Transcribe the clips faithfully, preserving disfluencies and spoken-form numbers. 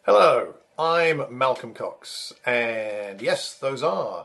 Hello, I'm Malcolm Cox, and yes, those are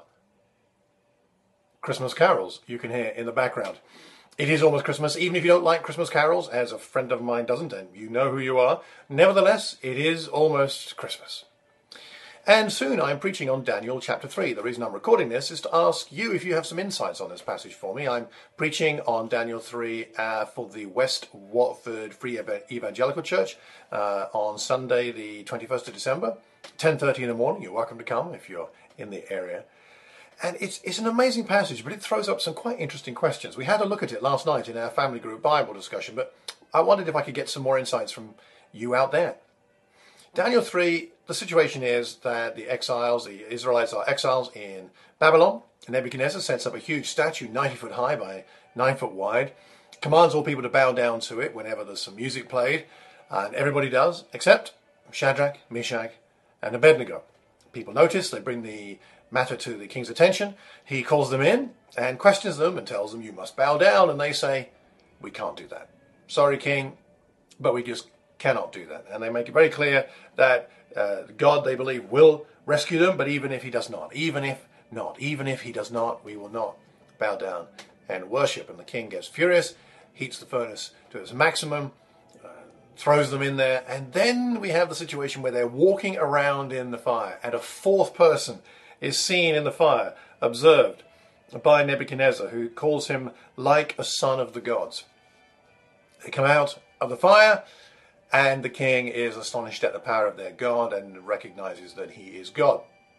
Christmas carols you can hear in the background. It is almost Christmas, even if you don't like Christmas carols, as a friend of mine doesn't, and you know who you are. Nevertheless, it is almost Christmas. And soon I'm preaching on Daniel chapter three. The reason I'm recording this is to ask you if you have some insights on this passage for me. I'm preaching on Daniel three uh, for the West Watford Free Evangelical Church uh, on Sunday the twenty-first of December, ten thirty in the morning. You're welcome to come if you're in the area. And it's, it's an amazing passage, but it throws up some quite interesting questions. We had a look at it last night in our family group Bible discussion, but I wondered if I could get some more insights from you out there. Daniel three, the situation is that the exiles, the Israelites are exiles in Babylon. Nebuchadnezzar sets up a huge statue, ninety foot high by nine foot wide, commands all people to bow down to it whenever there's some music played, and everybody does, except Shadrach, Meshach, and Abednego. People notice, they bring the matter to the king's attention. He calls them in and questions them and tells them, you must bow down, and they say, we can't do that. Sorry, king, but we just cannot do that. And they make it very clear that uh, God, they believe, will rescue them, but even if he does not, even if not, even if he does not, we will not bow down and worship. And the king gets furious, heats the furnace to its maximum, uh, throws them in there, and then we have the situation where they're walking around in the fire, and a fourth person is seen in the fire, observed by Nebuchadnezzar, who calls him like a son of the gods. They come out of the fire, and the king is astonished at the power of their God and recognizes that he is God.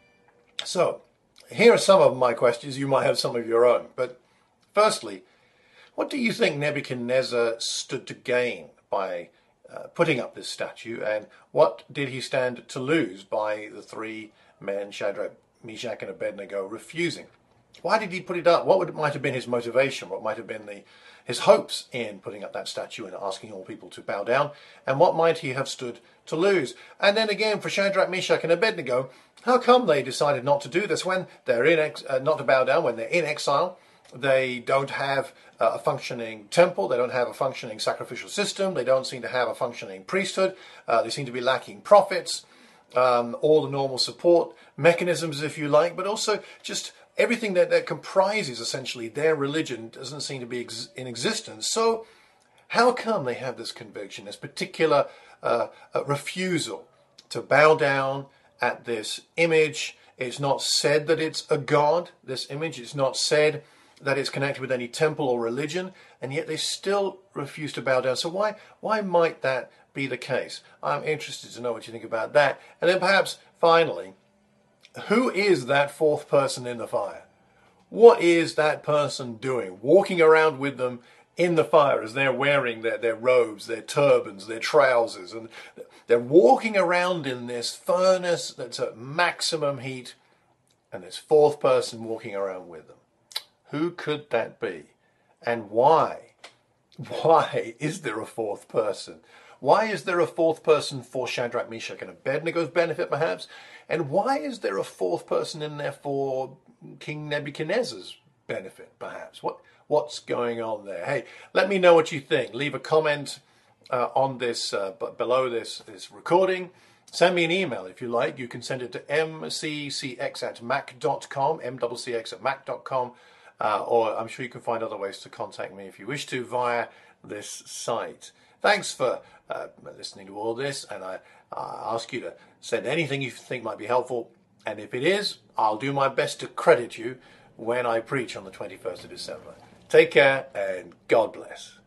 So, here are some of my questions. You might have some of your own. But firstly, what do you think Nebuchadnezzar stood to gain by uh, putting up this statue? And what did he stand to lose by the three men, Shadrach, Meshach, and Abednego, refusing? Why did he put it up? What would, might have been his motivation? What might have been the, his hopes in putting up that statue and asking all people to bow down? And what might he have stood to lose? And then again, for Shadrach, Meshach, and Abednego, how come they decided not to do this when they're in ex- uh, not to bow down when they're in exile? They don't have uh, a functioning temple. They don't have a functioning sacrificial system. They don't seem to have a functioning priesthood. Uh, they seem to be lacking prophets, um, all the normal support mechanisms, if you like, but also just everything that, that comprises essentially their religion doesn't seem to be ex- in existence. So how come they have this conviction, this particular uh, uh, refusal to bow down at this image? It's not said that it's a god, this image. It's not said that it's connected with any temple or religion, and yet they still refuse to bow down. So why, why might that be the case? I'm interested to know what you think about that. And then perhaps finally, who is that fourth person in the fire? What is that person doing? Walking around with them in the fire as they're wearing their, their robes, their turbans, their trousers, and they're walking around in this furnace that's at maximum heat, and this fourth person walking around with them. Who could that be? And why? Why is there a fourth person? Why is there a fourth person for Shadrach, Meshach, and Abednego's benefit, perhaps? And why is there a fourth person in there for King Nebuchadnezzar's benefit, perhaps? What What's going on there? Hey, let me know what you think. Leave a comment uh, on this, uh, below this, this recording. Send me an email if you like. You can send it to m c c x at mac dot com, m c c x at mac dot com, uh, or I'm sure you can find other ways to contact me if you wish to via this site. Thanks for uh, listening to all this, and I uh, ask you to send anything you think might be helpful, and if it is, I'll do my best to credit you when I preach on the twenty-first of December. Take care, and God bless.